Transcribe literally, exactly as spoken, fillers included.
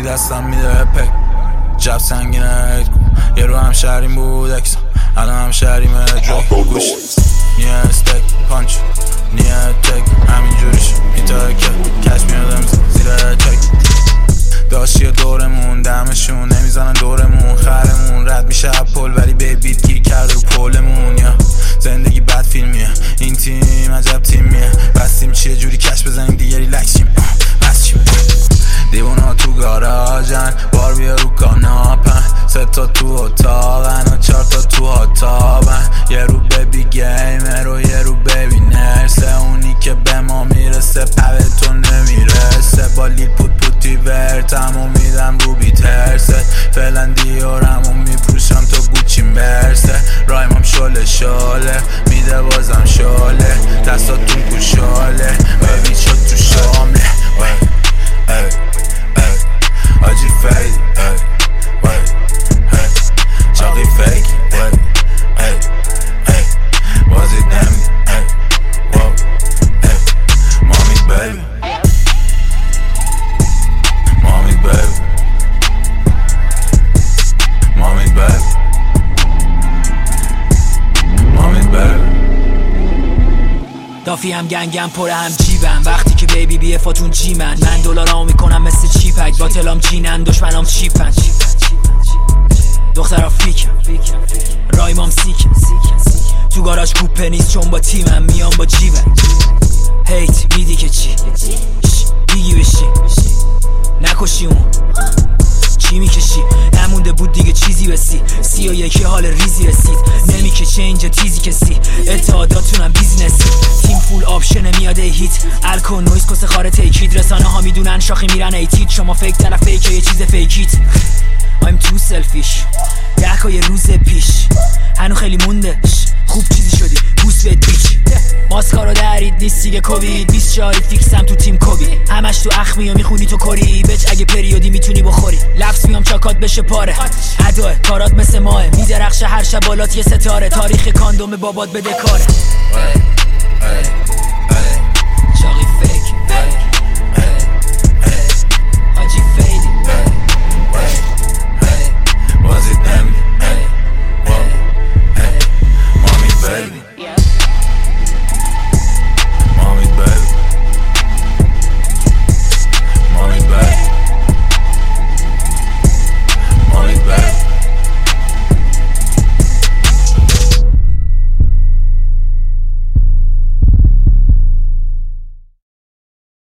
دستم میده پک جب سنگینه هید کن یه رو هم شهریم بود اکسا الان هم شهریم درک گوش نیه استک پانچ نیه تک همینجوریش میتاه که کش میادم زیر چک داشتی دورمون دمشون نمیزنن دورمون خرمون رد میشه پل ولی بیبیت گیر کرده رو پولمون یا زندگی بد فیلمیه این تیم عجب تیمیه بستیم چیه جوری کش بزنیم دیگه ریلکسیم بس چیم دیوونا تو گاراژن بار بیا رو کاناپن سه تا تو اتاقن و چهار تا تو اتاقن یه رو ببی گیمر و یه رو ببی نرسه اونی که به ما میرسه پوه تو نمیرسه با لیل پوت پوتی ورتم و میدم رو بی ترسه فعلا دیارم و میپوشم تو گوچی مرسه رایمم شله شاله میده بازم شاله دستاتون پوشاله ببین شد تو شامله ای ای آجی فیدی ای وی ای چاقی فیکی وی ای ای بازی نمی ای واو ای مامی بیبی مامی بیبی مامی بیبی مامی بیبی دافی هم گنگم پر هم جیبم وقتی که بیبی بیه فاتون جی من من دلارامو میکنم مثل چیپک باطلام جینن دشمنام چیپن دخترها فیکم رایمام سیکم تو گاراژ کوپه نیست چون با تیمم میام با جیبم هیت میدی که چی دیگی بشی نکشی اون چی میکشی نمونده بود دیگه چیزی بسی سی و یکی حال ریزی رسید نمیکشه اینجا تیزی کسی اتحاداتونم بیزنسی تیم فول آپشن میاده هیت الکل نویز کس خاره تیکید رسانه ها میدونن شاخی میرن ایتید شما فیک طرف فیکه یه چیز فیکیت I'm too selfish ده که یه روز پیش هنو خیلی مونده خوب چیزی شدی بوس بهت بیچ ماسکارو درید نیست دیگه کووید بیست چاری فیکسم تو تیم کوبی همش تو اخمی و میخونی تو کری بچ اگه پریودی میتونی بخوری لفظ میام چاکات بشه پاره ادوه کارات مثل ماه میدرخشه هر شب بالات یه ستاره تاریخ کاندوم بابات بده کاره